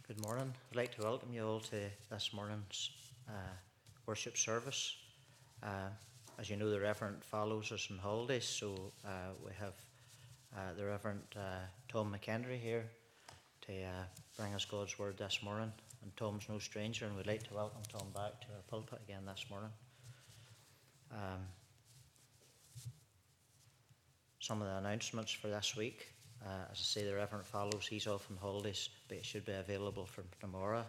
Good morning. I'd like to welcome you all to this morning's worship service. As you know, the Reverend follows us on holidays, so we have the Reverend Tom McHenry here to bring us God's Word this morning. And Tom's no stranger, and we'd like to welcome Tom back to our pulpit again this morning. Some of the announcements for this week. As I say, the Reverend follows, he's off on holidays, but he should be available from tomorrow.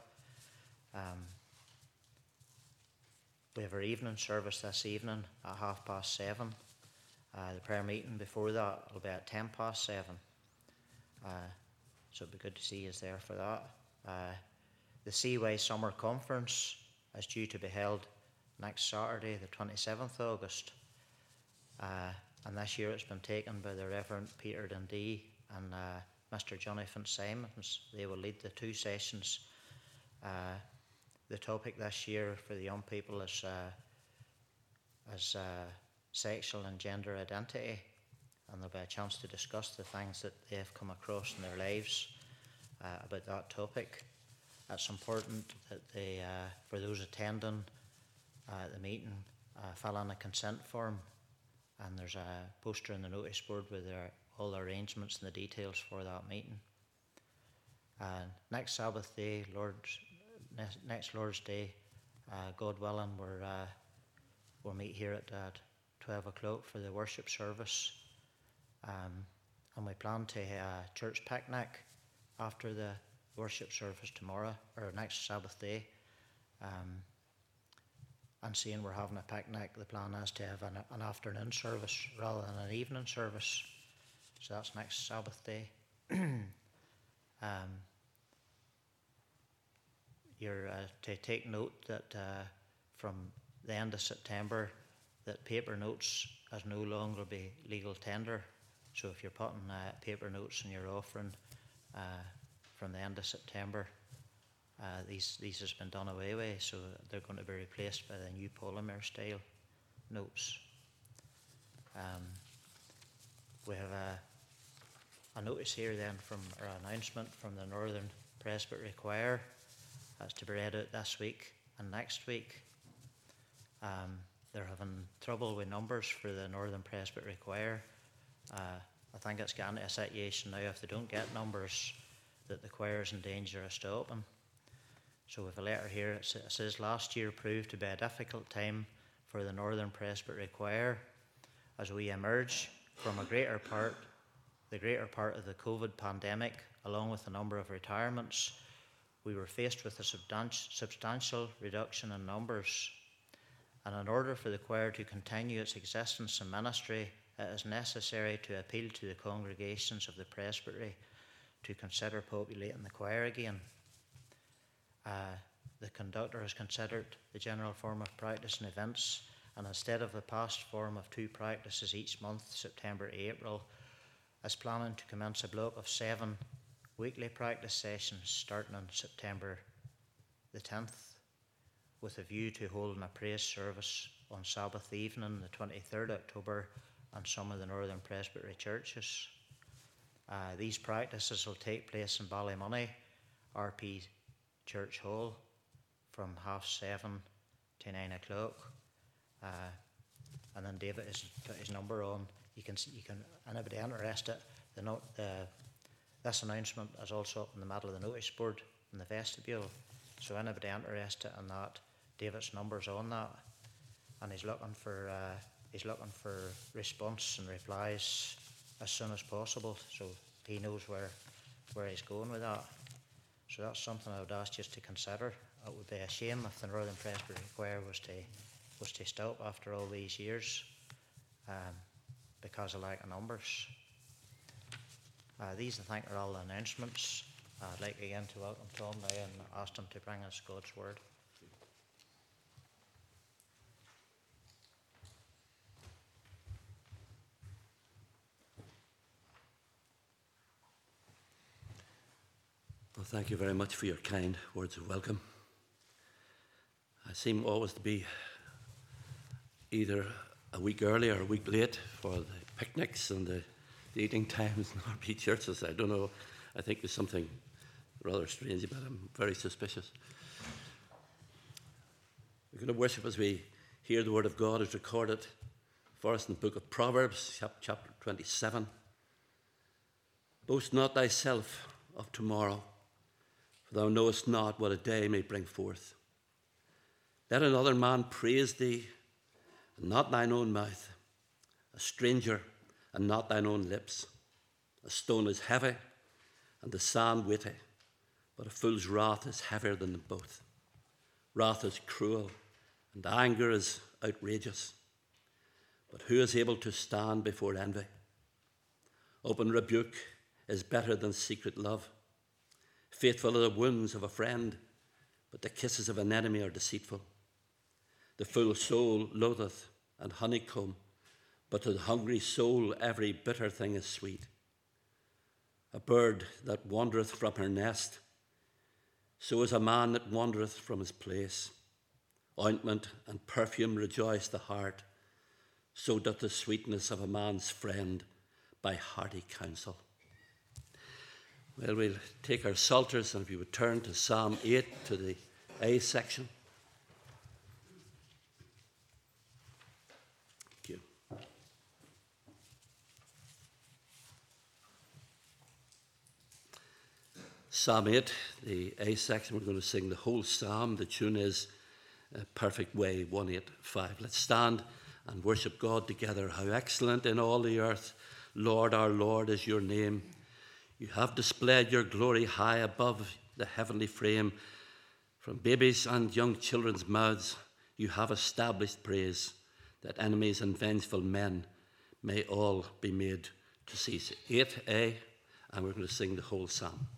We have our evening service this evening at 7:30. The prayer meeting before that will be at 7:10. So it'd be good to see you there for that. The Seaway Summer Conference is due to be held next Saturday, the 27th of August. And this year it's been taken by the Reverend Peter Dundee and Mr. Jonathan Simons. They will lead the two sessions. The topic this year for the young people is sexual and gender identity, and there'll be a chance to discuss the things that they have come across in their lives about that topic. It's important that they, for those attending the meeting, fill in a consent form, and there's a poster in the notice board with all the arrangements and the details for that meeting. Next Sabbath day, next Lord's Day, God willing, we'll meet here at 12 o'clock for the worship service. And we plan to have a church picnic after the worship service tomorrow, or next Sabbath day. And seeing we're having a picnic, the plan is to have an afternoon service rather than an evening service. So that's next Sabbath day. You're to take note that from the end of September, that paper notes is no longer be legal tender. So if you're putting paper notes in your offering from the end of September, these has been done away with, so they're going to be replaced by the new polymer style notes. We have a notice here then from our announcement from the Northern Presbytery Choir. That's to be read out this week and next week. They're having trouble with numbers for the Northern Presbytery Choir. I think it's getting to a situation now, if they don't get numbers, that the choir is in danger of stopping. So we have a letter here. It says, last year proved to be a difficult time for the Northern Presbytery Choir as we emerge from the greater part of the COVID pandemic, along with a number of retirements. We were faced with a substantial reduction in numbers. And in order for the choir to continue its existence and ministry, it is necessary to appeal to the congregations of the presbytery to consider populating the choir again. The conductor has considered the general form of practice and events, and instead of the past form of 2 practices each month, September to April, is planning to commence a block of 7 weekly practice sessions starting on September the 10th, with a view to holding a praise service on Sabbath evening, the 23rd October, and some of the Northern Presbytery churches. These practices will take place in Ballymoney, RP Church Hall, from 7:30 to 9 o'clock. And then David has put his number on. You can anybody interested, this announcement is also up in the middle of the notice board in the vestibule. So anybody interested in that, David's number's on that, and he's looking for response and replies as soon as possible, so he knows where he's going with that. So that's something I would ask you to consider. It would be a shame if the Northern Presbytery Choir was to stop after all these years because of lack of numbers. These, I think, are all the announcements. I'd like again to welcome Tom now and ask him to bring us God's Word. Well, thank you very much for your kind words of welcome. I seem always to be either a week early or a week late for the picnics and the eating times in RP churches. I don't know. I think there's something rather strange, but I'm very suspicious. We're going to worship as we hear the word of God as recorded for us in the book of Proverbs, chapter 27. Boast not thyself of tomorrow, for thou knowest not what a day may bring forth. Let another man praise thee, and not thine own mouth, a stranger, and not thine own lips. A stone is heavy, and the sand weighty, but a fool's wrath is heavier than them both. Wrath is cruel, and anger is outrageous. But who is able to stand before envy? Open rebuke is better than secret love. Faithful are the wounds of a friend, but the kisses of an enemy are deceitful. The full soul loatheth an honeycomb, but to the hungry soul every bitter thing is sweet. A bird that wandereth from her nest, so is a man that wandereth from his place. Ointment and perfume rejoice the heart, so doth the sweetness of a man's friend by hearty counsel. Well, we'll take our psalters, and if you would turn to Psalm 8, to the A section. Thank you. Psalm 8, the A section, we're going to sing the whole psalm. The tune is Perfect Way, 185. Let's stand and worship God together. How excellent in all the earth, Lord our Lord, is your name. You have displayed your glory high above the heavenly frame. From babies and young children's mouths you have established praise, that enemies and vengeful men may all be made to cease. 8a, and we're going to sing the whole psalm.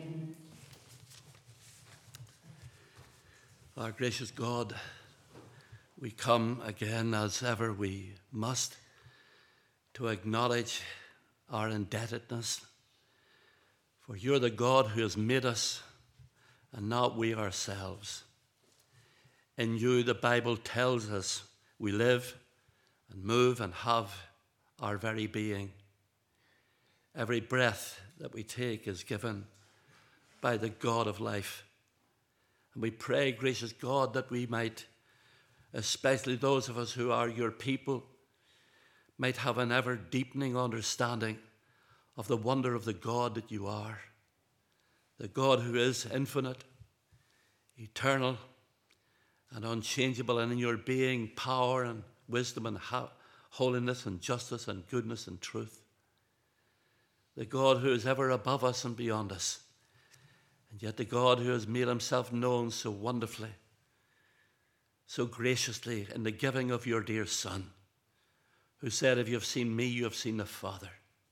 Our gracious God, we come again, as ever we must, to acknowledge our indebtedness. For you're the God who has made us, and not we ourselves. In you, the Bible tells us, we live and move and have our very being. Every breath that we take is given by the God of life. And we pray, gracious God, that we might, especially those of us who are your people, might have an ever deepening understanding of the wonder of the God that you are, the God who is infinite, eternal, and unchangeable, and in your being, power and wisdom and holiness and justice and goodness and truth. The God who is ever above us and beyond us, and yet the God who has made himself known so wonderfully, so graciously in the giving of your dear Son, who said, if you have seen me, you have seen the Father.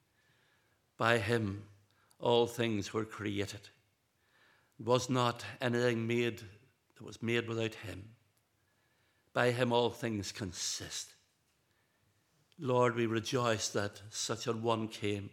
By him all things were created. Was not anything made that was made without him. By him all things consist. Lord, we rejoice that such a one came,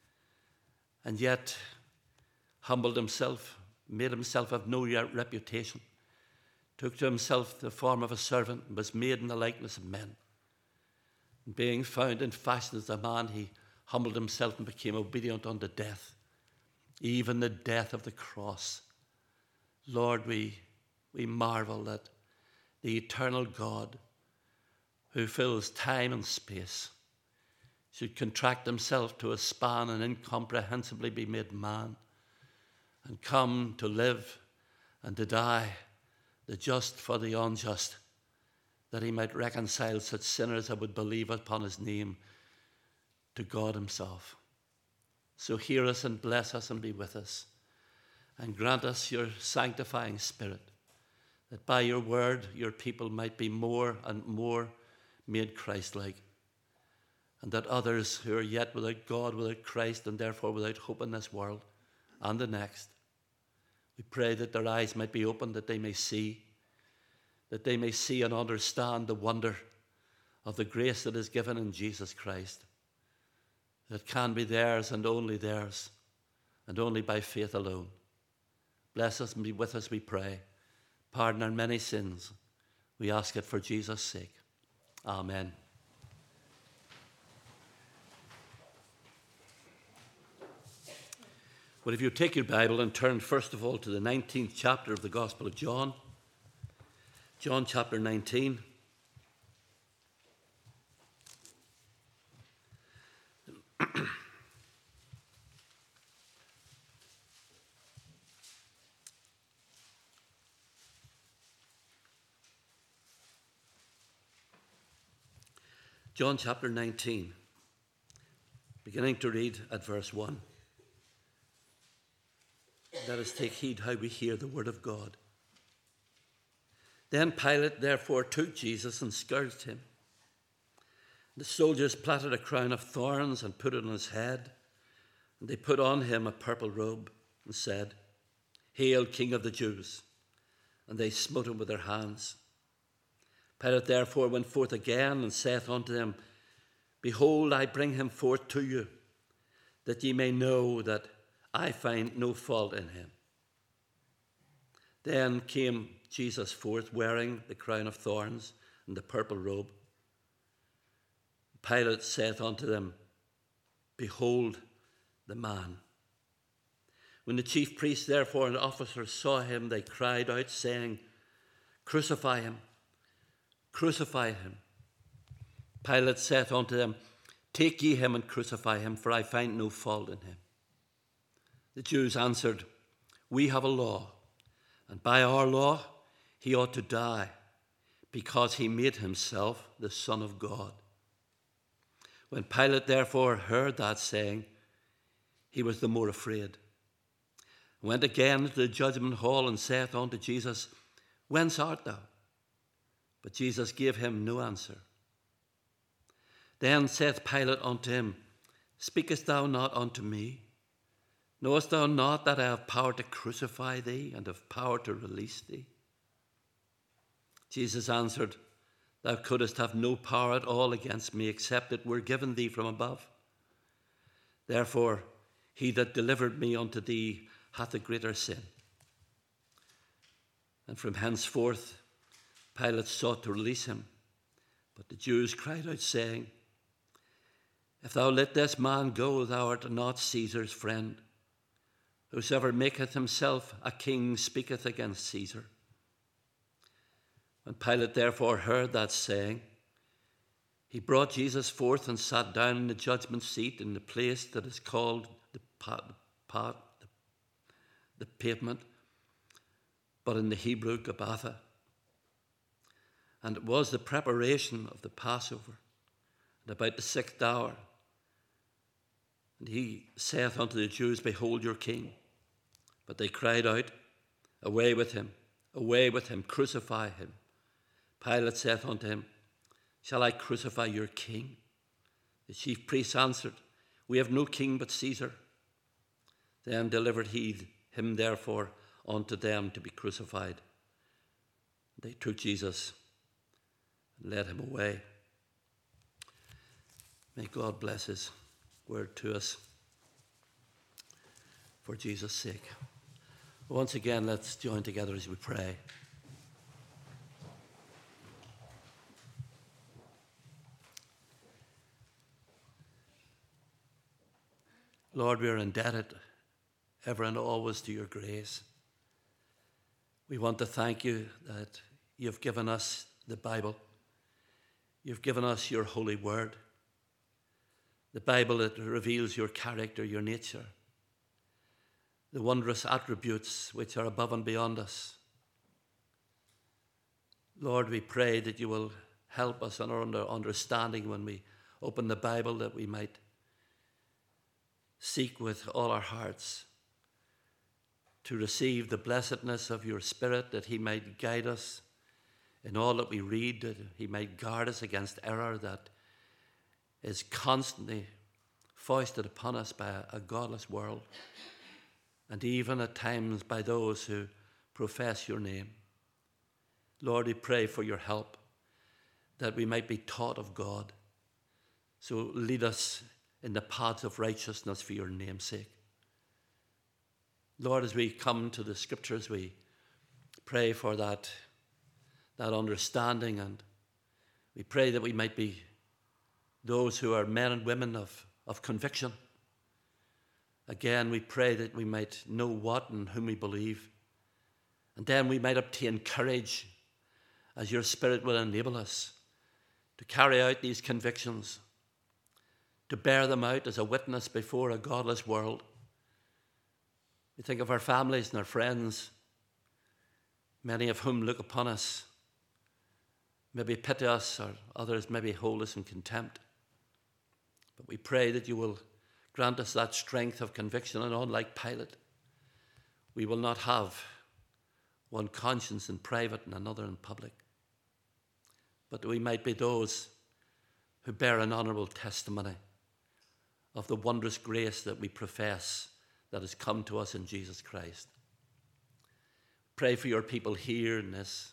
and yet humbled himself, made himself of no reputation, took to himself the form of a servant, and was made in the likeness of men. And being found in fashion as a man, he humbled himself and became obedient unto death, even the death of the cross. Lord, we marvel that the eternal God, who fills time and space, should contract himself to a span and incomprehensibly be made man, and come to live and to die, the just for the unjust, that he might reconcile such sinners that would believe upon his name to God himself. So hear us and bless us and be with us, and grant us your sanctifying Spirit, that by your word your people might be more and more made Christ-like, and that others who are yet without God, without Christ, and therefore without hope in this world and the next, we pray that their eyes might be opened, that they may see and understand the wonder of the grace that is given in Jesus Christ, that can be theirs, and only by faith alone. Bless us and be with us, we pray. Pardon our many sins. We ask it for Jesus' sake. Amen. Well, if you take your Bible and turn first of all to the 19th chapter of the Gospel of John, John chapter 19. John chapter 19, beginning to read at verse 1. Let us take heed how we hear the word of God. Then Pilate therefore took Jesus and scourged him. The soldiers plaited a crown of thorns and put it on his head, and they put on him a purple robe and said, "Hail, King of the Jews!" And they smote him with their hands. Pilate therefore went forth again and saith unto them, "Behold, I bring him forth to you, that ye may know that I find no fault in him." Then came Jesus forth, wearing the crown of thorns and the purple robe. Pilate saith unto them, "Behold the man." When the chief priests therefore and officers saw him, they cried out, saying, "Crucify him, crucify him." Pilate saith unto them, "Take ye him and crucify him, for I find no fault in him." The Jews answered, "We have a law, and by our law he ought to die, because he made himself the Son of God." When Pilate therefore heard that saying, he was the more afraid. Went again into the judgment hall and saith unto Jesus, "Whence art thou?" But Jesus gave him no answer. Then saith Pilate unto him, "Speakest thou not unto me? Knowest thou not that I have power to crucify thee and have power to release thee?" Jesus answered, Thou couldst have no power at all against me, except it were given thee from above. Therefore, he that delivered me unto thee hath a greater sin. And from henceforth Pilate sought to release him. But the Jews cried out, saying, If thou let this man go, thou art not Caesar's friend. Whosoever maketh himself a king speaketh against Caesar. When Pilate therefore heard that saying, he brought Jesus forth and sat down in the judgment seat in the place that is called the pavement, but in the Hebrew Gabbatha. And it was the preparation of the Passover, and about the 6th hour. And he saith unto the Jews, Behold your king. But they cried out, Away with him, crucify him. Pilate saith unto him, Shall I crucify your king? The chief priests answered, We have no king but Caesar. Then delivered he him therefore unto them to be crucified. They took Jesus and led him away. May God bless his word to us for Jesus' sake. Once again, let's join together as we pray. Lord, we are indebted ever and always to your grace. We want to thank you that you've given us the Bible. You've given us your holy word. The Bible that reveals your character, your nature, the wondrous attributes which are above and beyond us. Lord, we pray that you will help us in our understanding when we open the Bible, that we might seek with all our hearts to receive the blessedness of your Spirit, that he might guide us in all that we read, that he might guard us against error that is constantly foisted upon us by a godless world, and even at times by those who profess your name. Lord, we pray for your help, that we might be taught of God. So lead us in the paths of righteousness for your name's sake. Lord, as we come to the scriptures, we pray for that understanding, and we pray that we might be those who are men and women of conviction. Again, we pray that we might know what and whom we believe, and then we might obtain courage as your Spirit will enable us to carry out these convictions, to bear them out as a witness before a godless world. We think of our families and our friends, many of whom look upon us, maybe pity us, or others maybe hold us in contempt. But we pray that you will grant us that strength of conviction, and unlike Pilate, we will not have one conscience in private and another in public, but that we might be those who bear an honourable testimony of the wondrous grace that we profess that has come to us in Jesus Christ. Pray for your people here in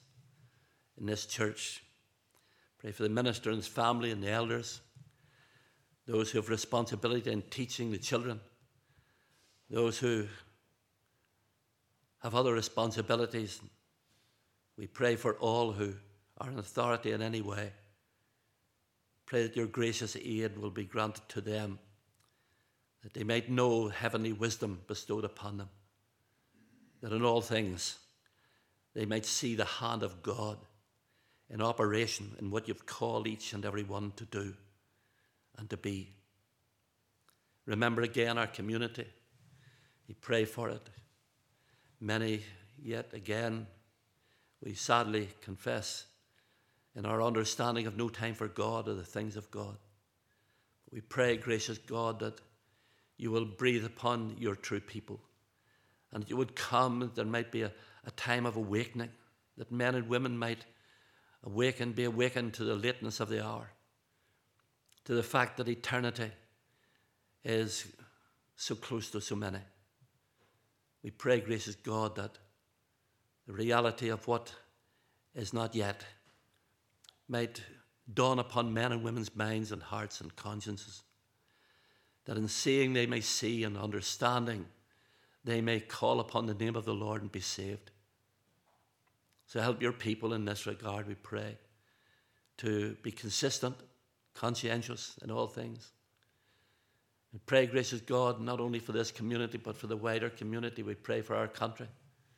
this church. Pray for the minister and his family and the elders, those who have responsibility in teaching the children, those who have other responsibilities. We pray for all who are in authority in any way. Pray that your gracious aid will be granted to them, that they might know heavenly wisdom bestowed upon them, that in all things they might see the hand of God in operation in what you've called each and every one to do and to be. Remember again our community. We pray for it. Many, yet again, we sadly confess in our understanding of no time for God or the things of God. We pray, gracious God, that you will breathe upon your true people, and that you would come, that there might be a time of awakening, that men and women might be awakened to the lateness of the hour, to the fact that eternity is so close to so many. We pray, gracious God, that the reality of what is not yet might dawn upon men and women's minds and hearts and consciences, that in seeing they may see, and understanding they may call upon the name of the Lord and be saved. So help your people in this regard, we pray, to be consistent, conscientious in all things. We pray, gracious God, not only for this community, but for the wider community. We pray for our country.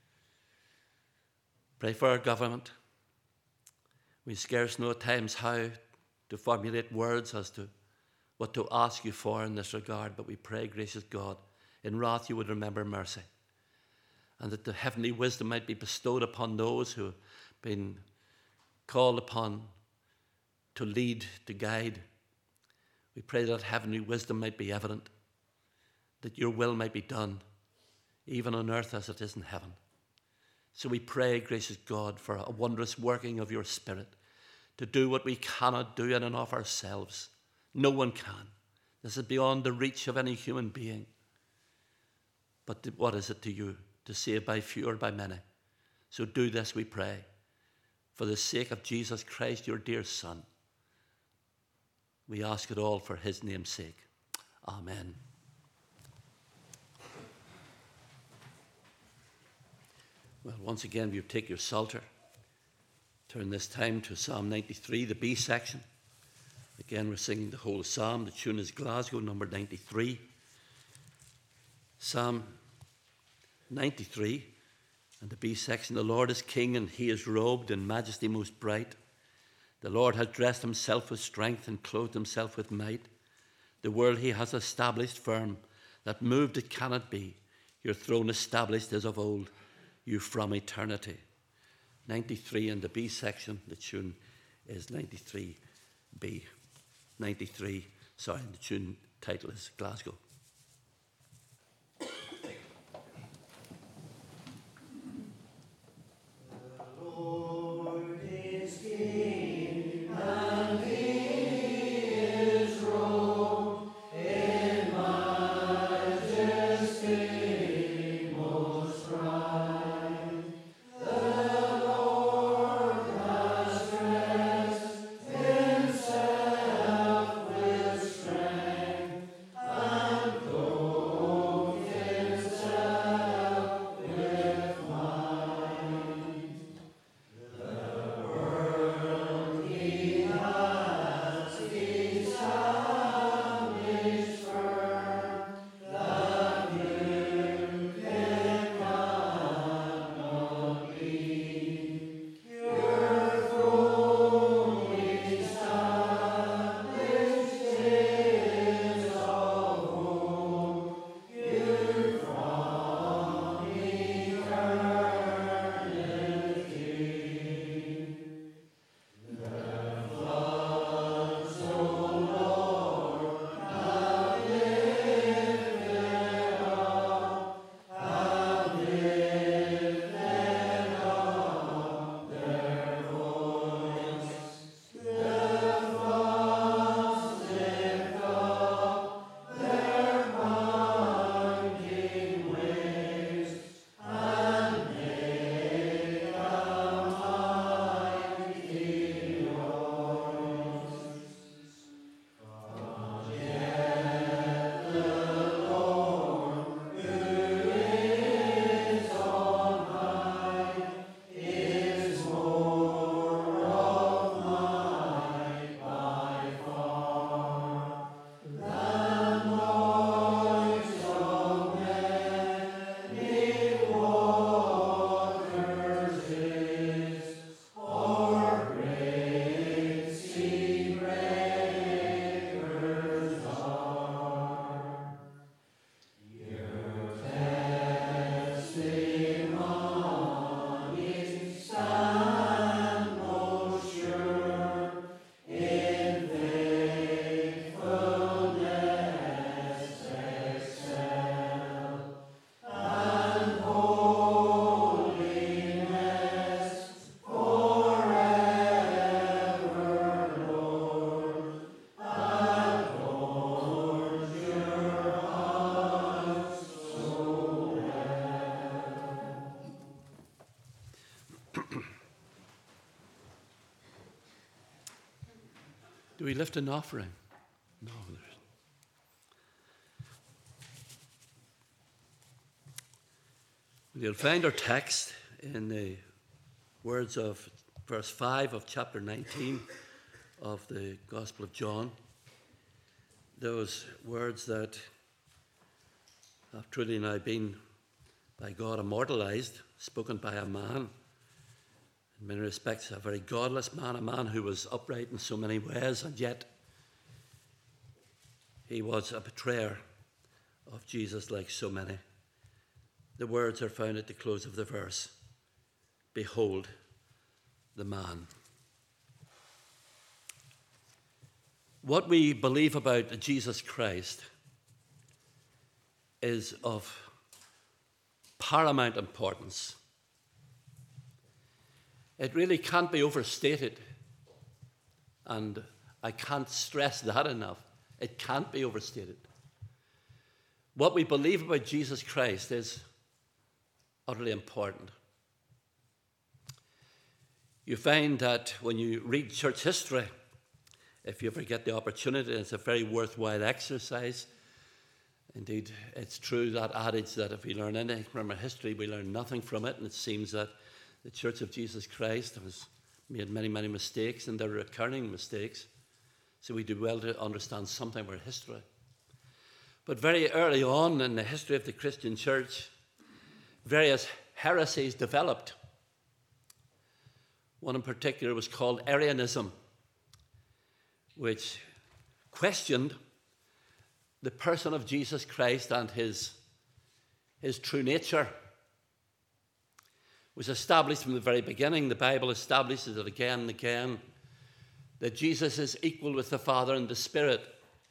Pray for our government. We scarce know at times how to formulate words as to what to ask you for in this regard, but we pray, gracious God, in wrath you would remember mercy, and that the heavenly wisdom might be bestowed upon those who have been called upon to lead, to guide. We pray that heavenly wisdom might be evident, that your will might be done, even on earth as it is in heaven. So we pray, gracious God, for a wondrous working of your Spirit to do what we cannot do in and of ourselves. No one can. This is beyond the reach of any human being. But what is it to you to save by few or by many? So do this, we pray, for the sake of Jesus Christ, your dear Son. We ask it all for his name's sake. Amen. Well, once again, you take your Psalter. Turn this time to Psalm 93, the B section. Again, we're singing the whole psalm. The tune is Glasgow, number 93. Psalm 93, and the B section. The Lord is king, and he is robed in majesty most bright. The Lord has dressed himself with strength and clothed himself with might. The world he has established firm, that moved it cannot be. Your throne established is of old, you from eternity. 93 in the B section. The tune is 93B. 93, sorry, the tune title is Glasgow. Himself with strength and Do we lift an offering? No. You'll find our text in the words of verse 5 of chapter 19 of the Gospel of John. Those words that have truly now been by God immortalized, spoken by a man, in many respects a very godless man, a man who was upright in so many ways, and yet he was a betrayer of Jesus like so many. The words are found at the close of the verse. Behold the man. What we believe about Jesus Christ is of paramount importance. It really can't be overstated, and I can't stress that enough. It can't be overstated. What we believe about Jesus Christ is utterly important. You find that when you read church history, if you ever get the opportunity, it's a very worthwhile exercise. Indeed, it's true, that adage that if we learn anything from our history, we learn nothing from it. And it seems that the Church of Jesus Christ has made many, many mistakes, and they're recurring mistakes. So we do well to understand something of our history. But very early on in the history of the Christian church, various heresies developed. One in particular was called Arianism, which questioned the person of Jesus Christ and his true nature. It was established from the very beginning. The Bible establishes it again and again, that Jesus is equal with the Father and the Spirit.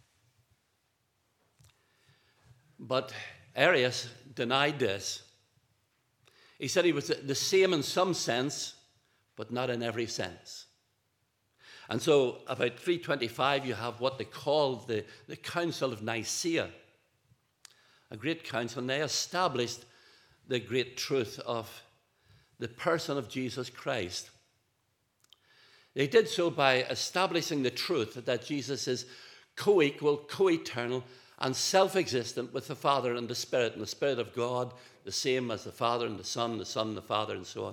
But Arius denied this. He said he was the same in some sense, but not in every sense. And so about 325, you have what they called the Council of Nicaea, a great council, and they established the great truth of the person of Jesus Christ. They did so by establishing the truth that Jesus is co-equal, co-eternal, and self-existent with the Father and the Spirit of God, the same as the Father and the Son and the Father, and so on.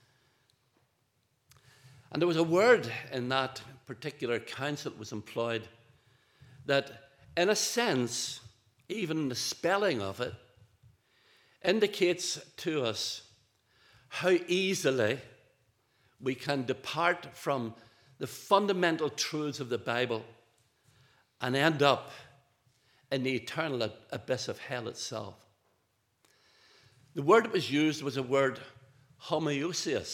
And there was a word in that particular council that was employed that, in a sense, even the spelling of it, indicates to us how easily we can depart from the fundamental truths of the Bible and end up in the eternal abyss of hell itself. The word that was used was a word homoousios,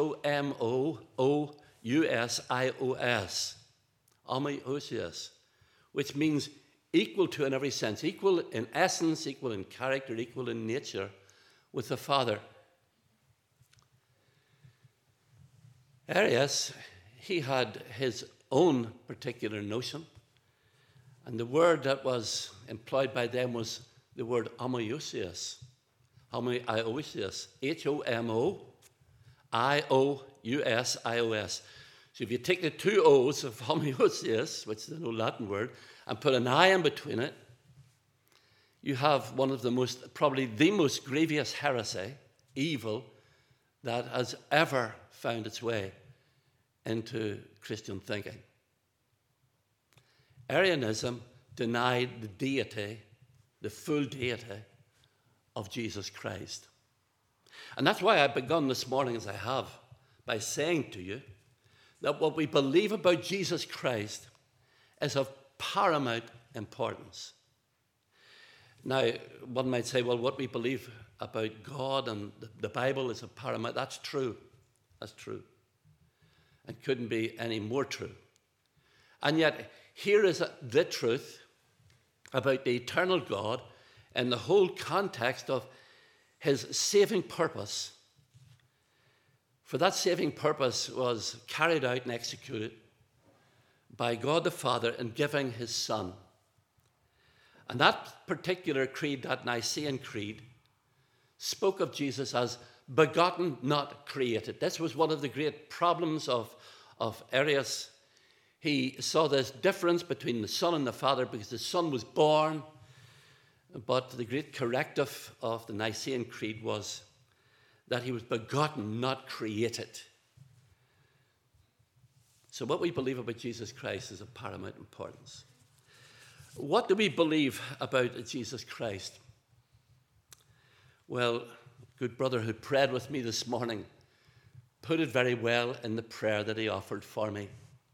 H-O-M-O-O-U-S-I-O-S, homoousios, which means equal to in every sense, equal in essence, equal in character, equal in nature with the Father. Arius, he had his own particular notion, and the word that was employed by them was the word homoousios, H-O-M-O-I-O-U-S-I-O-S. So if you take the two O's of homoousios, which is an old Latin word, and put an I in between it, you have one of the most, probably the most grievous heresy, evil, that has ever found its way into Christian thinking. Arianism denied the deity, the full deity of Jesus Christ. And that's why I've begun this morning as I have, by saying to you that what we believe about Jesus Christ is of paramount importance. Now, one might say, well, what we believe about God and the Bible is of paramount. That's true. That's true. It couldn't be any more true. And yet, here is the truth about the eternal God in the whole context of his saving purpose. For that saving purpose was carried out and executed by God the Father in giving his Son. And that particular creed, that Nicene Creed, spoke of Jesus as begotten, not created. This was one of the great problems of Arius. He saw this difference between the Son and the Father because the Son was born, but the great corrective of the Nicene Creed was that he was begotten, not created. So what we believe about Jesus Christ is of paramount importance. What do we believe about Jesus Christ? Well, a good brother who prayed with me this morning put it very well in the prayer that he offered for me.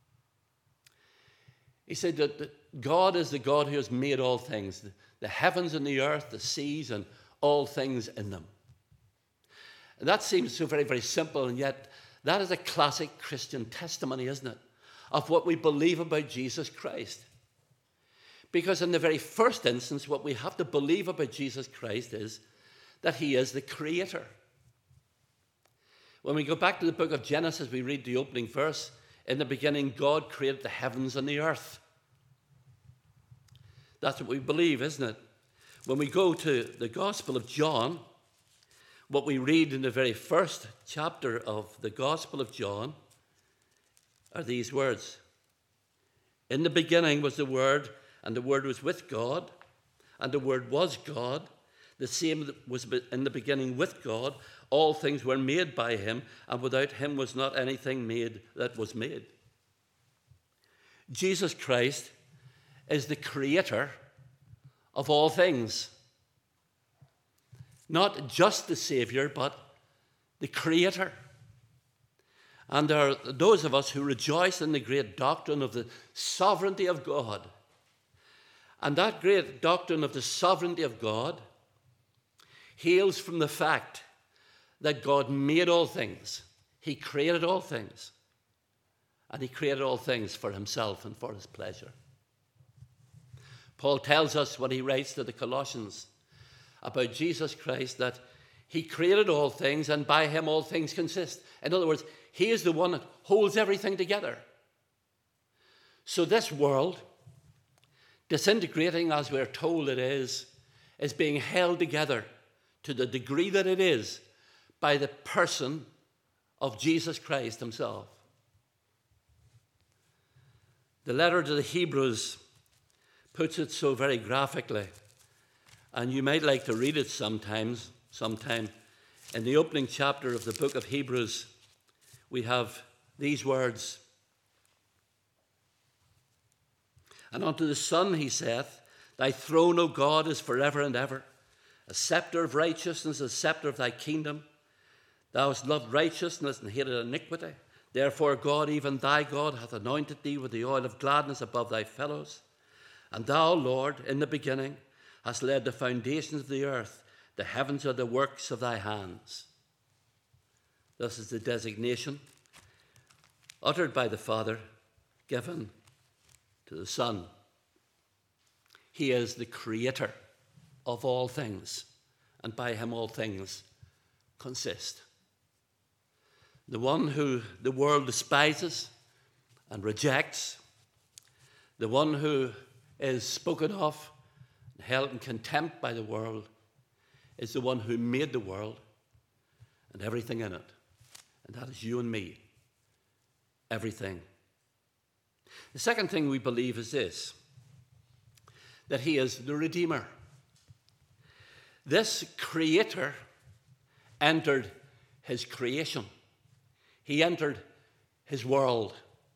He said that God is the God who has made all things, the heavens and the earth, the seas, and all things in them. And that seems so very, very simple, and yet that is a classic Christian testimony, isn't it, of what we believe about Jesus Christ. Because in the very first instance, what we have to believe about Jesus Christ is that he is the creator. When we go back to the book of Genesis, we read the opening verse. In the beginning, God created the heavens and the earth. That's what we believe, isn't it? When we go to the Gospel of John, what we read in the very first chapter of the Gospel of John are these words. In the beginning was the Word, and the Word was with God, and the Word was God. The same was in the beginning with God. All things were made by him, and without him was not anything made that was made. Jesus Christ is the creator of all things. Not just the Savior, but the creator. And there are those of us who rejoice in the great doctrine of the sovereignty of God. And that great doctrine of the sovereignty of God hails from the fact that God made all things. He created all things. And he created all things for himself and for his pleasure. Paul tells us when he writes to the Colossians about Jesus Christ that he created all things and by him all things consist. In other words, he is the one that holds everything together. So this world, disintegrating as we're told it is being held together to the degree that it is by the person of Jesus Christ himself. The letter to the Hebrews puts it so very graphically, and you might like to read it sometime. In the opening chapter of the book of Hebrews, we have these words. And unto the Son he saith, Thy throne, O God, is forever and ever. A scepter of righteousness, a scepter of thy kingdom. Thou hast loved righteousness and hated iniquity. Therefore God, even thy God, hath anointed thee with the oil of gladness above thy fellows. And thou, Lord, in the beginning, hast laid the foundations of the earth. The heavens are the works of thy hands. This is the designation uttered by the Father, given to the Son. He is the creator of all things, and by him all things consist. The one who the world despises and rejects, the one who is spoken of and held in contempt by the world, is the one who made the world and everything in it. And that is you and me. Everything. The second thing we believe is this, that he is the Redeemer. This creator entered his creation. He entered his world.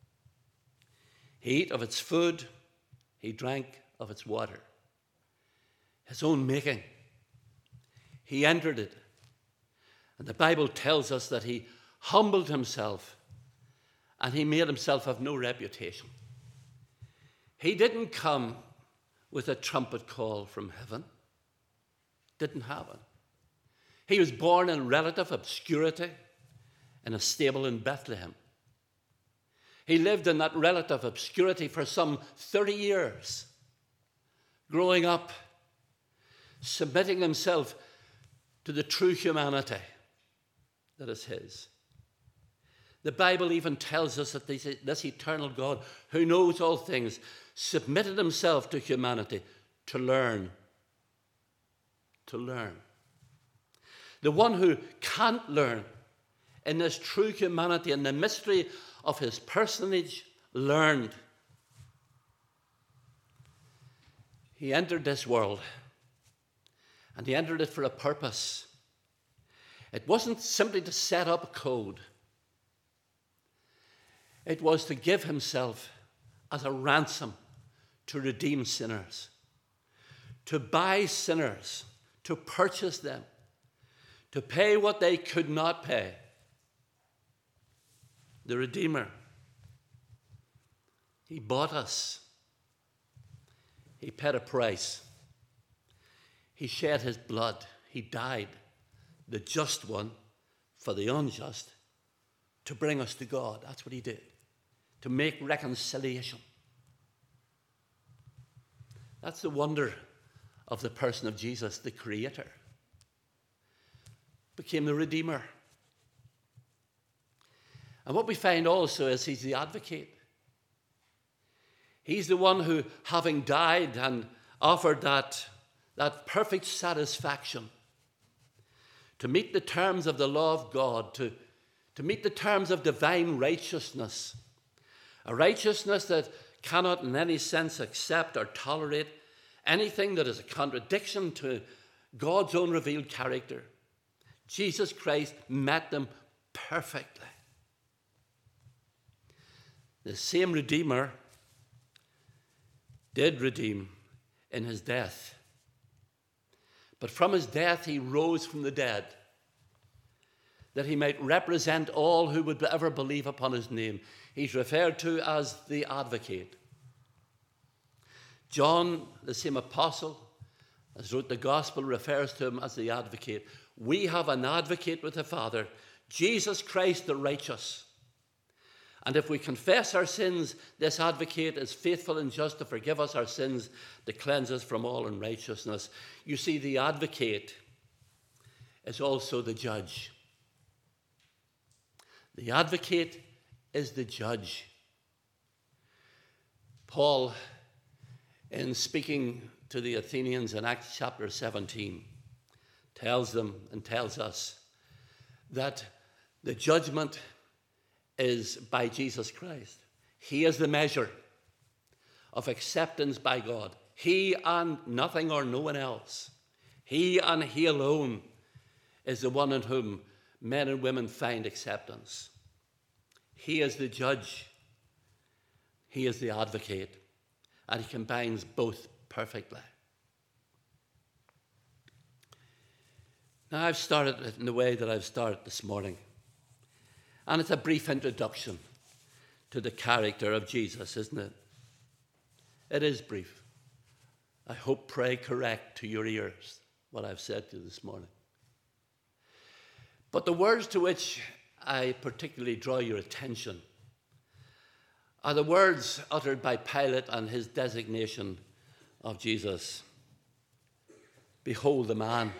He ate of its food. He drank of its water. His own making. He entered it. And the Bible tells us that he humbled himself and he made himself of no reputation. He didn't come with a trumpet call from heaven. Didn't happen. He was born in relative obscurity in a stable in Bethlehem. He lived in that relative obscurity for some 30 years, growing up, submitting himself to the true humanity that is his. The Bible even tells us that this eternal God, who knows all things, submitted himself to humanity to learn. To learn. The one who can't learn in this true humanity and the mystery of his personage learned He entered this world, and he entered it for a purpose. It wasn't simply to set up a code. It was to give himself as a ransom to redeem sinners, to buy sinners, to purchase them, to pay what they could not pay. The Redeemer. He bought us. He paid a price. He shed his blood. He died, the just one for the unjust, to bring us to God. That's what he did, to make reconciliation. That's the wonder of the person of Jesus, the Creator. Became the Redeemer. And what we find also is he's the advocate. He's the one who, having died and offered that perfect satisfaction to meet the terms of the law of God, to meet the terms of divine righteousness, a righteousness that cannot in any sense accept or tolerate anything that is a contradiction to God's own revealed character. Jesus Christ met them perfectly. The same Redeemer did redeem in his death. But from his death he rose from the dead, that he might represent all who would ever believe upon his name. He's referred to as the advocate. John, the same apostle, as wrote the gospel, refers to him as the advocate. We have an advocate with the Father, Jesus Christ the righteous. And if we confess our sins, this advocate is faithful and just to forgive us our sins, to cleanse us from all unrighteousness. You see, the advocate is also the judge. The advocate is the judge. Paul, in speaking to the Athenians in Acts chapter 17, tells them and tells us that the judgment is by Jesus Christ. He is the measure of acceptance by God. He and nothing or no one else. He and he alone is the one in whom men and women find acceptance. He is the judge. He is the advocate. And he combines both perfectly. Now, I've started it in the way that I've started this morning. And it's a brief introduction to the character of Jesus, isn't it? It is brief. I hope, pray, correct to your ears what I've said to you this morning. But the words to which I particularly draw your attention are the words uttered by Pilate and his designation of Jesus. Behold the man.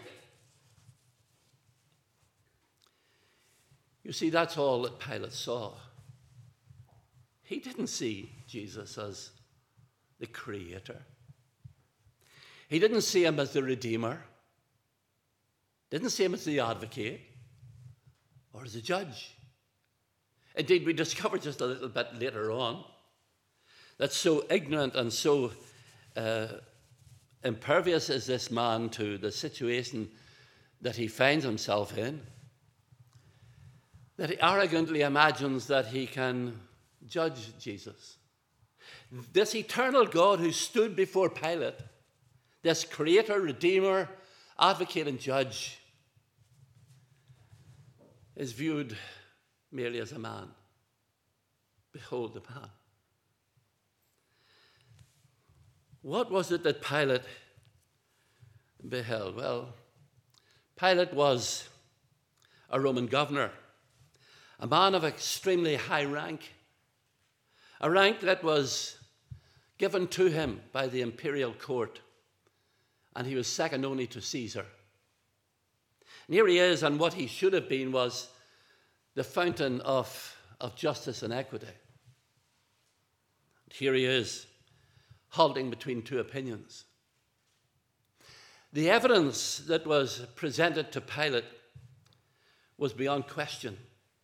You see, that's all that Pilate saw. He didn't see Jesus as the Creator. He didn't see him as the Redeemer. Didn't see him as the advocate or as a judge. Indeed, we discover just a little bit later on that so ignorant and so impervious is this man to the situation that he finds himself in, that he arrogantly imagines that he can judge Jesus. This eternal God who stood before Pilate, this Creator, Redeemer, Advocate, and Judge, is viewed merely as a man. Behold the man. What was it that Pilate beheld? Well, Pilate was a Roman governor, a man of extremely high rank, a rank that was given to him by the imperial court, and he was second only to Caesar. And here he is, and what he should have been was the fountain of justice and equity. And here he is, halting between two opinions. The evidence that was presented to Pilate was beyond question.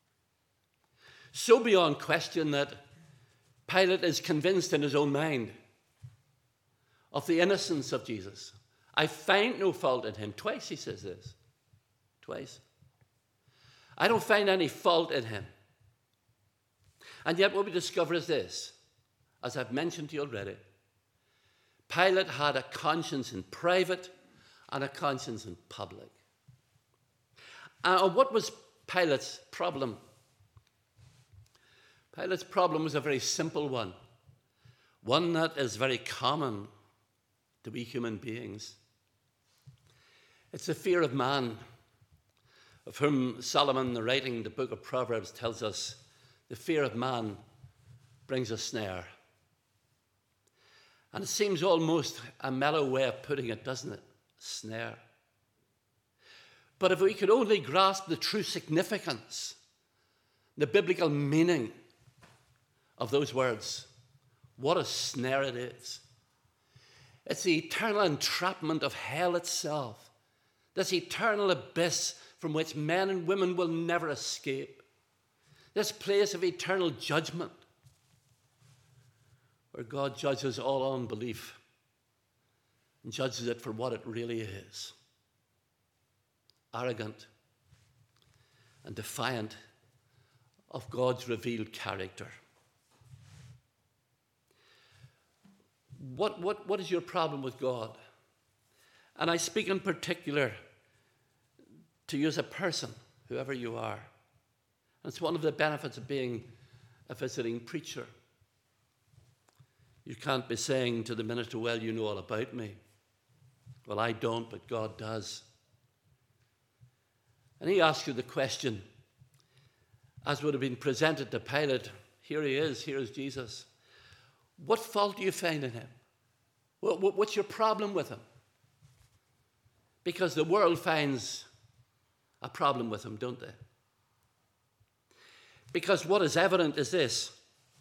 So beyond question that Pilate is convinced in his own mind of the innocence of Jesus. I find no fault in him. Twice he says this. Twice. I don't find any fault in him. And yet what we discover is this, as I've mentioned to you already. Pilate had a conscience in private and a conscience in public. And what was Pilate's problem? Pilate's problem was a very simple one that is very common to we human beings. It's the fear of man, of whom Solomon, writing the book of Proverbs, tells us the fear of man brings a snare. And it seems almost a mellow way of putting it, doesn't it? Snare. But if we could only grasp the true significance, the biblical meaning of those words, what a snare it is. It's the eternal entrapment of hell itself, this eternal abyss from which men and women will never escape, this place of eternal judgment, where God judges all unbelief and judges it for what it really is. Arrogant and defiant of God's revealed character. What is your problem with God? And I speak in particular to you as a person, whoever you are. And it's one of the benefits of being a visiting preacher. You can't be saying to the minister, well, you know all about me. Well, I don't, but God does. And he asks you the question, as would have been presented to Pilate, here he is, here is Jesus. What fault do you find in him? What's your problem with him? Because the world finds a problem with him, don't they? Because what is evident is this.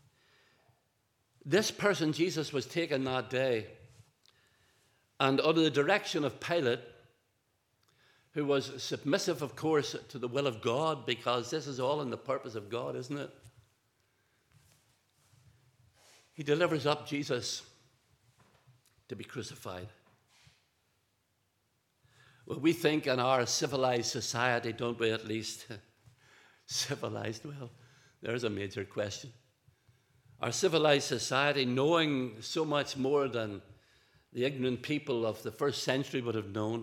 This person, Jesus, was taken that day, and under the direction of Pilate, who was submissive, of course, to the will of God, because this is all in the purpose of God, isn't it? He delivers up Jesus to be crucified. Well, we think in our civilized society, don't we, at least? Civilized, well, there's a major question. Our civilized society, knowing so much more than the ignorant people of the first century would have known,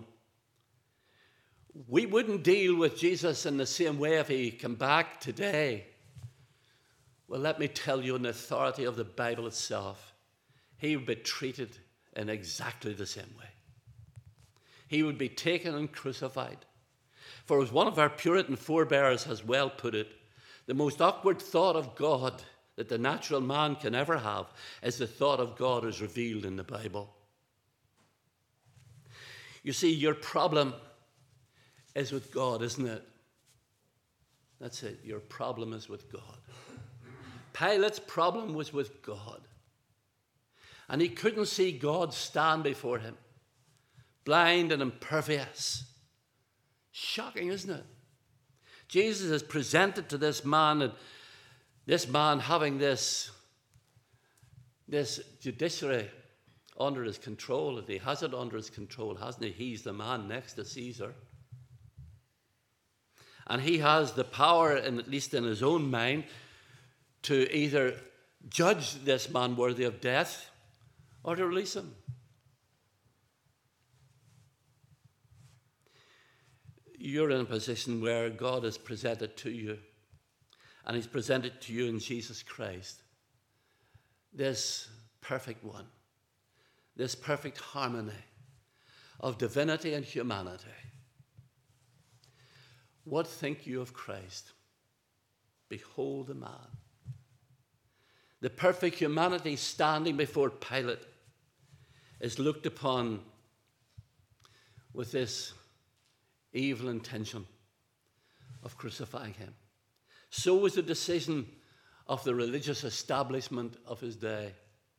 we wouldn't deal with Jesus in the same way if he came back today. Well, let me tell you, in the authority of the Bible itself, he would be treated in exactly the same way. He would be taken and crucified. For as one of our Puritan forebears has well put it, the most awkward thought of God that the natural man can ever have is the thought of God as revealed in the Bible. You see, your problem is with God, isn't it? That's it. Your problem is with God. Pilate's problem was with God. And he couldn't see God stand before him, blind and impervious. Shocking, isn't it? Jesus is presented to this man, and this man having this judiciary under his control, and he has it under his control, hasn't he? He's the man next to Caesar. And he has the power, at least in his own mind, to either judge this man worthy of death or to release him. You're in a position where God is presented to you, and he's presented to you in Jesus Christ, this perfect one, this perfect harmony of divinity and humanity. What think you of Christ? Behold the man. The perfect humanity standing before Pilate is looked upon with this evil intention of crucifying him. So was the decision of the religious establishment of his day.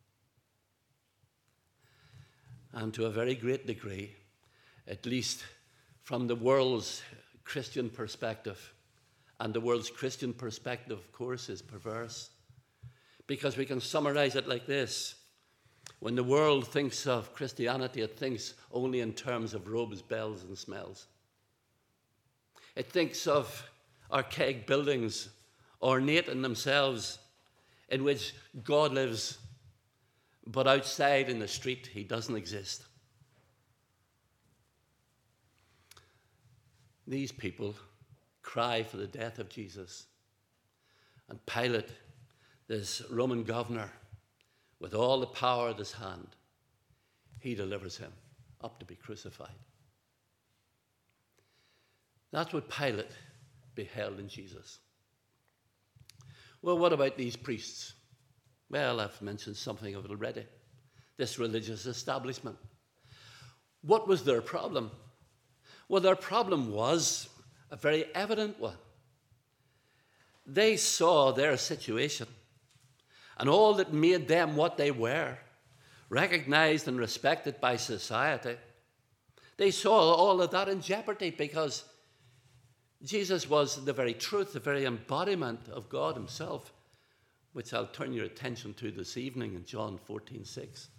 And to a very great degree, at least from the world's Christian perspective, and the world's Christian perspective, of course, is perverse, because we can summarize it like this. When the world thinks of Christianity, it thinks only in terms of robes, bells, and smells. It thinks of archaic buildings, ornate in themselves, in which God lives, but outside in the street, he doesn't exist. These people cry for the death of Jesus. And Pilate, this Roman governor, with all the power at his hand, he delivers him up to be crucified. That's what Pilate beheld in Jesus. Well, what about these priests? Well, I've mentioned something of it already. This religious establishment. What was their problem? Well, their problem was a very evident one. They saw their situation and all that made them what they were, recognized and respected by society. They saw all of that in jeopardy because Jesus was the very truth, the very embodiment of God himself, which I'll turn your attention to this evening in John 14:6.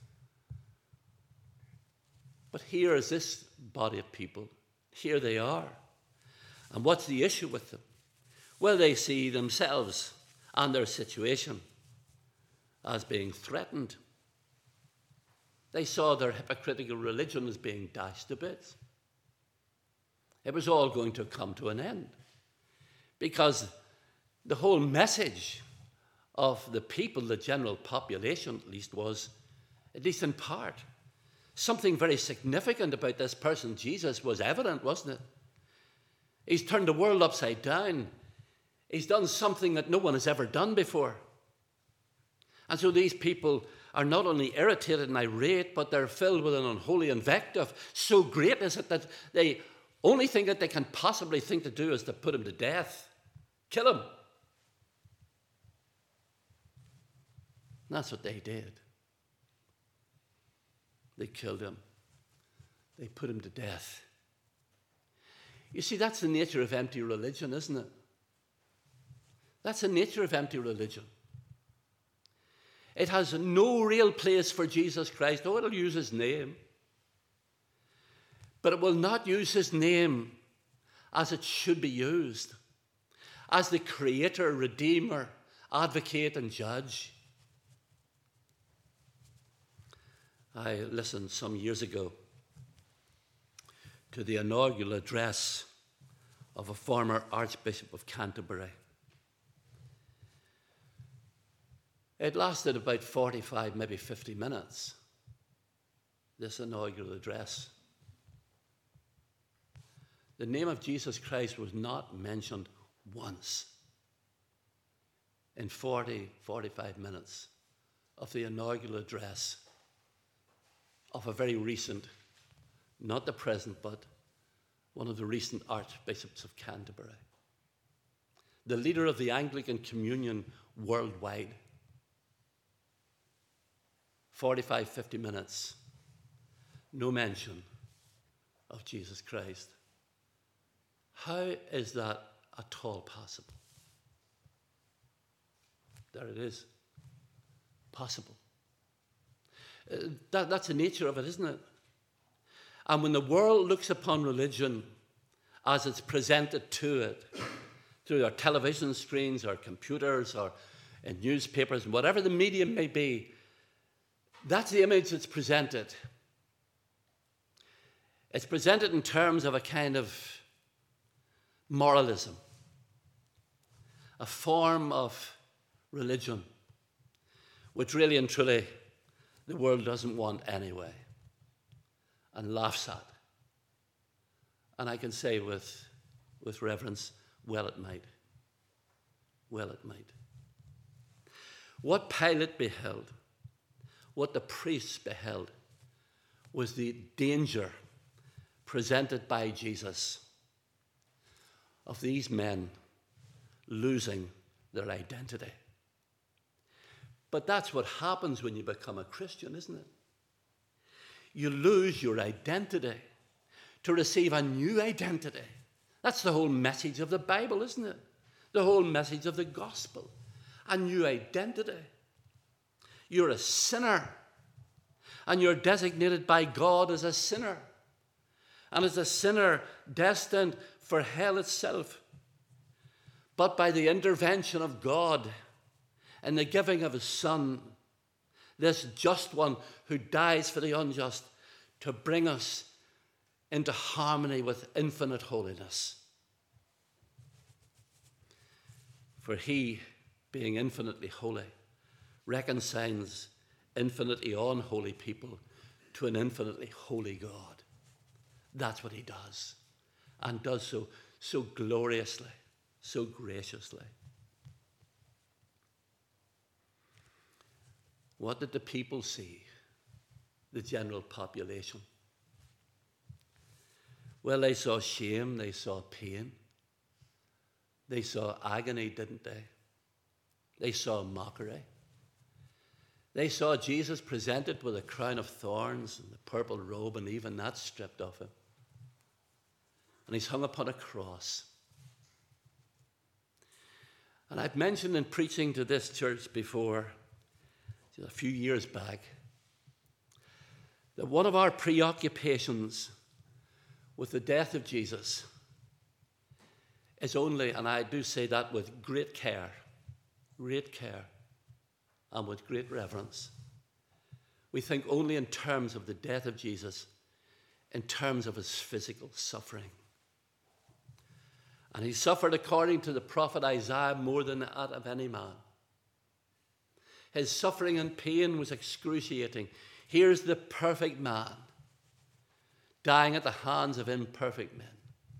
But here is this body of people. Here they are. And what's the issue with them? Well, they see themselves and their situation as being threatened. They saw their hypocritical religion as being dashed to bits. It was all going to come to an end because the whole message of the people, the general population at least, was, at least in part, something very significant about this person Jesus was evident, wasn't it? He's turned the world upside down. He's done something that no one has ever done before. And so these people are not only irritated and irate, but they're filled with an unholy invective. So great is it that the only thing that they can possibly think to do is to put him to death, kill him. And that's what they did. They killed him. They put him to death. You see, that's the nature of empty religion, isn't it? That's the nature of empty religion. It has no real place for Jesus Christ. Oh, it'll use his name. But it will not use his name as it should be used, as the creator, redeemer, advocate, and judge. I listened some years ago to the inaugural address of a former Archbishop of Canterbury. It lasted about 45, maybe 50 minutes, this inaugural address. The name of Jesus Christ was not mentioned once in 40, 45 minutes of the inaugural address of a very recent, not the present, but one of the recent Archbishops of Canterbury, the leader of the Anglican Communion worldwide. 45, 50 minutes, no mention of Jesus Christ. How is that at all possible? There it is. Possible. That's the nature of it, isn't it? And when the world looks upon religion as it's presented to it, through our television screens, our computers, or in newspapers, and whatever the medium may be, that's the image that's presented. It's presented in terms of a kind of moralism, a form of religion, which really and truly the world doesn't want anyway, and laughs at. And I can say with reverence, well it might. Well it might. What Pilate beheld, what the priests beheld, was the danger presented by Jesus of these men losing their identity. But that's what happens when you become a Christian, isn't it? You lose your identity to receive a new identity. That's the whole message of the Bible, isn't it? The whole message of the gospel. A new identity. You're a sinner. and you're designated by God as a sinner, and as a sinner destined for hell itself. But by the intervention of God and the giving of his Son, this just one who dies for the unjust, to bring us into harmony with infinite holiness. For he, being infinitely holy, reconciles infinitely unholy people to an infinitely holy God. That's what he does, and does so gloriously, so graciously. What did the people see, the general population? Well, they saw shame, they saw pain, they saw agony, didn't they? They saw mockery. They saw Jesus presented with a crown of thorns and the purple robe, and even that stripped off him. And he's hung upon a cross. And I've mentioned in preaching to this church before, a few years back, that one of our preoccupations with the death of Jesus is only, and I do say that with great care, and with great reverence. We think only in terms of the death of Jesus, in terms of his physical suffering. And he suffered, according to the prophet Isaiah, more than that of any man. His suffering and pain was excruciating. Here's the perfect man dying at the hands of imperfect men.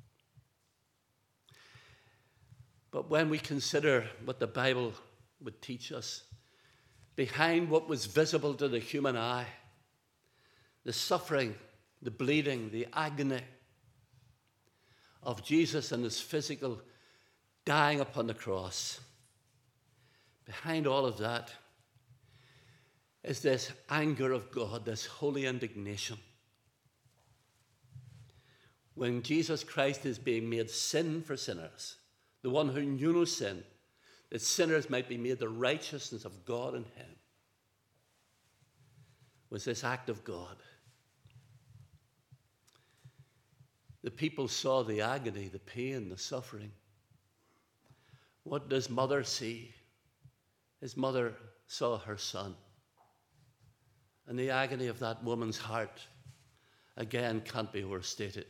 But when we consider what the Bible would teach us, behind what was visible to the human eye, the suffering, the bleeding, the agony of Jesus and his physical dying upon the cross, behind all of that is this anger of God, this holy indignation. When Jesus Christ is being made sin for sinners, the one who knew no sin, that sinners might be made the righteousness of God in him, was this act of God. The people saw the agony, the pain, the suffering. What does mother see? His mother saw her son. And the agony of that woman's heart, again, can't be overstated.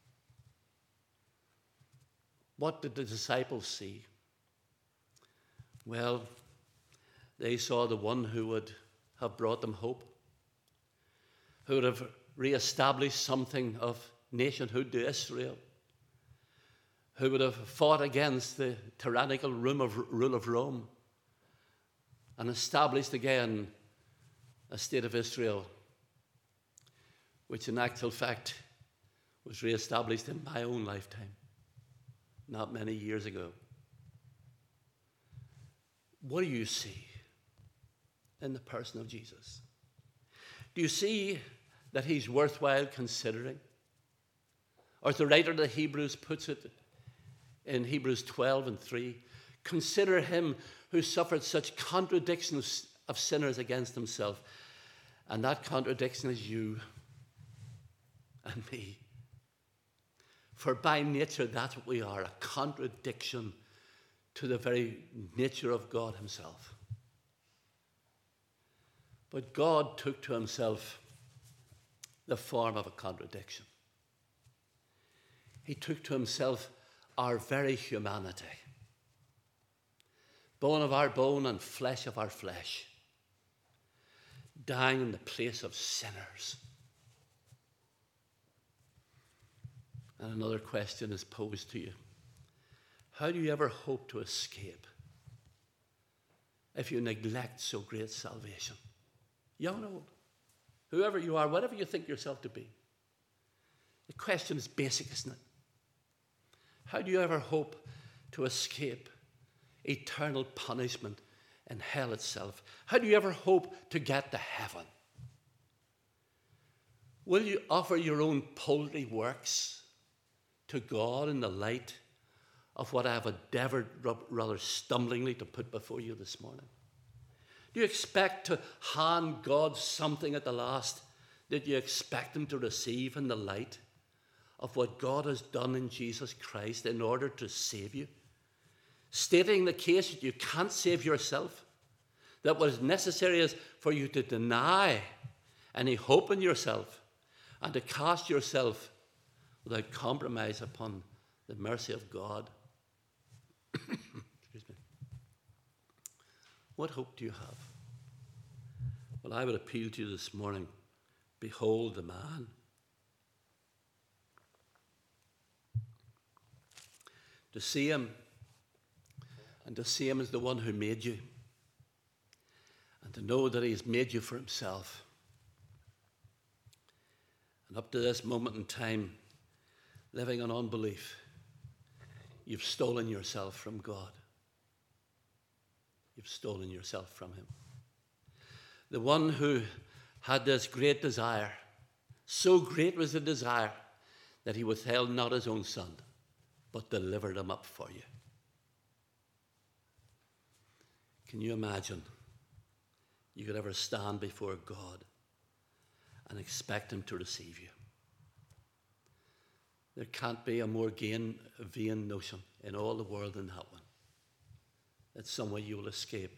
What did the disciples see? Well, they saw the one who would have brought them hope, who would have reestablished something of nationhood to Israel, who would have fought against the tyrannical rule of Rome and established again a state of Israel, which in actual fact was reestablished in my own lifetime, not many years ago. What do you see in the person of Jesus? Do you see that he's worthwhile considering? Or as the writer of the Hebrews puts it in Hebrews 12:3, consider him who suffered such contradictions of sinners against himself. And that contradiction is you and me. For by nature, that's what we are, a contradiction to the very nature of God himself. But God took to himself the form of a contradiction. He took to himself our very humanity, bone of our bone and flesh of our flesh, dying in the place of sinners. And another question is posed to you. How do you ever hope to escape if you neglect so great salvation? Young and old, whoever you are, whatever you think yourself to be. The question is basic, isn't it? How do you ever hope to escape eternal punishment in hell itself? How do you ever hope to get to heaven? Will you offer your own paltry works to God in the light of what I have endeavored rather stumblingly to put before you this morning? Do you expect to hand God something at the last that you expect them to receive in the light of what God has done in Jesus Christ in order to save you? Stating the case that you can't save yourself, that what is necessary is for you to deny any hope in yourself and to cast yourself without compromise upon the mercy of God. Excuse me. What hope do you have? Well, I would appeal to you this morning. Behold the man. To see him, and to see him as the one who made you, and to know that he has made you for himself. And up to this moment in time, living in unbelief, you've stolen yourself from God. You've stolen yourself from him. The one who had this great desire, so great was the desire that he withheld not his own son, but delivered him up for you. Can you imagine you could ever stand before God and expect him to receive you? There can't be a more vain notion in all the world than that one. That some way you will escape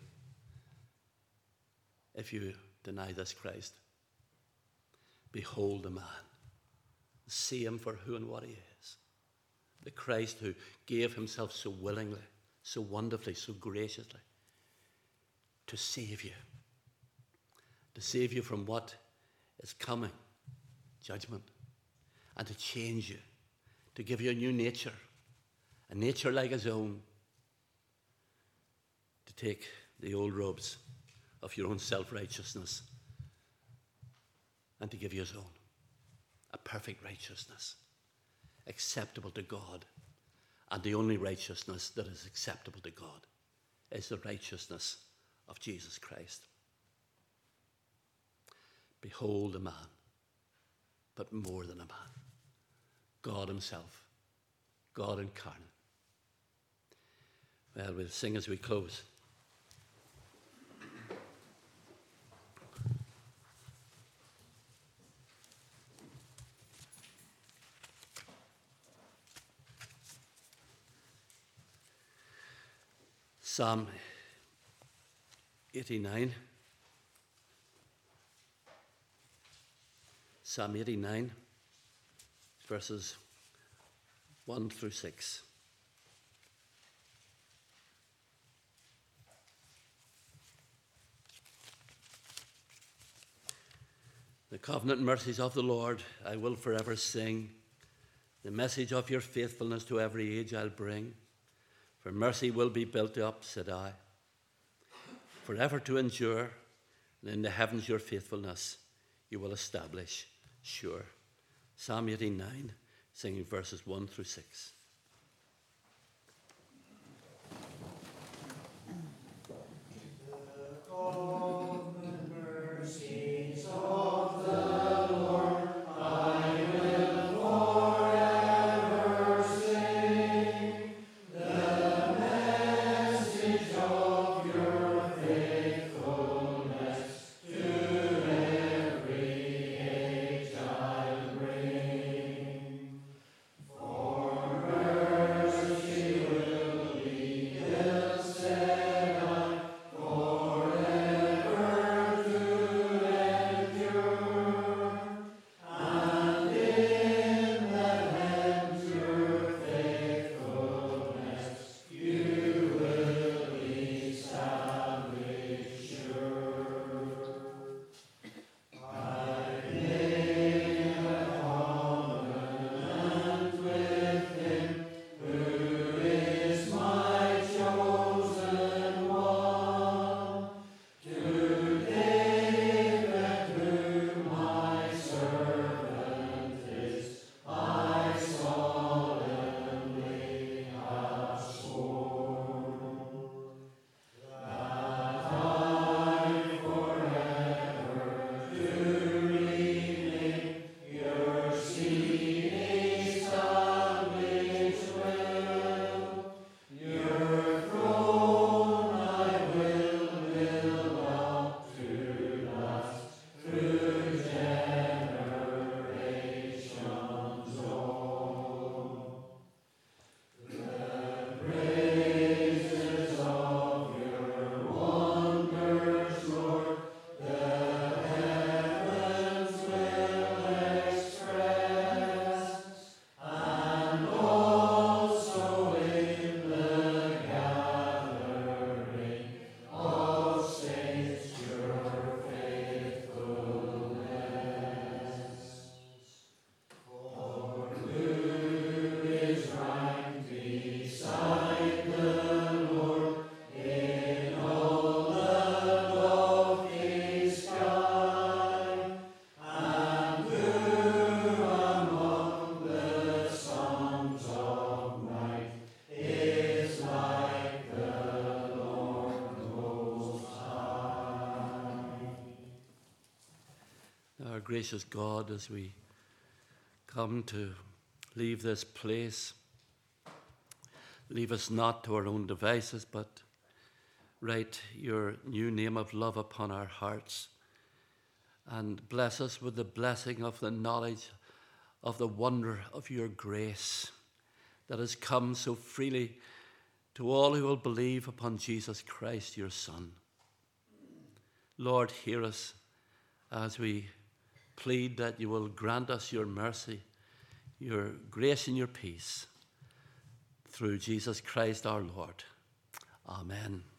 if you deny this Christ. Behold the man. See him for who and what he is. The Christ who gave himself so willingly, so wonderfully, so graciously to save you. To save you from what is coming, judgment, and to change you, to give you a new nature, a nature like his own, to take the old robes of your own self-righteousness and to give you his own, a perfect righteousness, acceptable to God. And the only righteousness that is acceptable to God is the righteousness of Jesus Christ. Behold a man, but more than a man. God himself, God incarnate. Well, we'll sing as we close. Psalm 89. Psalm 89, verses 1 through 6. The covenant mercies of the Lord I will forever sing. The message of your faithfulness to every age I'll bring. For mercy will be built up, said I, forever to endure, and in the heavens your faithfulness you will establish sure. Psalm 89, singing verses 1 through 6. For Our gracious God, as we come to leave this place, leave us not to our own devices, but write your new name of love upon our hearts, and bless us with the blessing of the knowledge of the wonder of your grace that has come so freely to all who will believe upon Jesus Christ, your Son. Lord, hear us as we plead that you will grant us your mercy, your grace and your peace through Jesus Christ our Lord. Amen.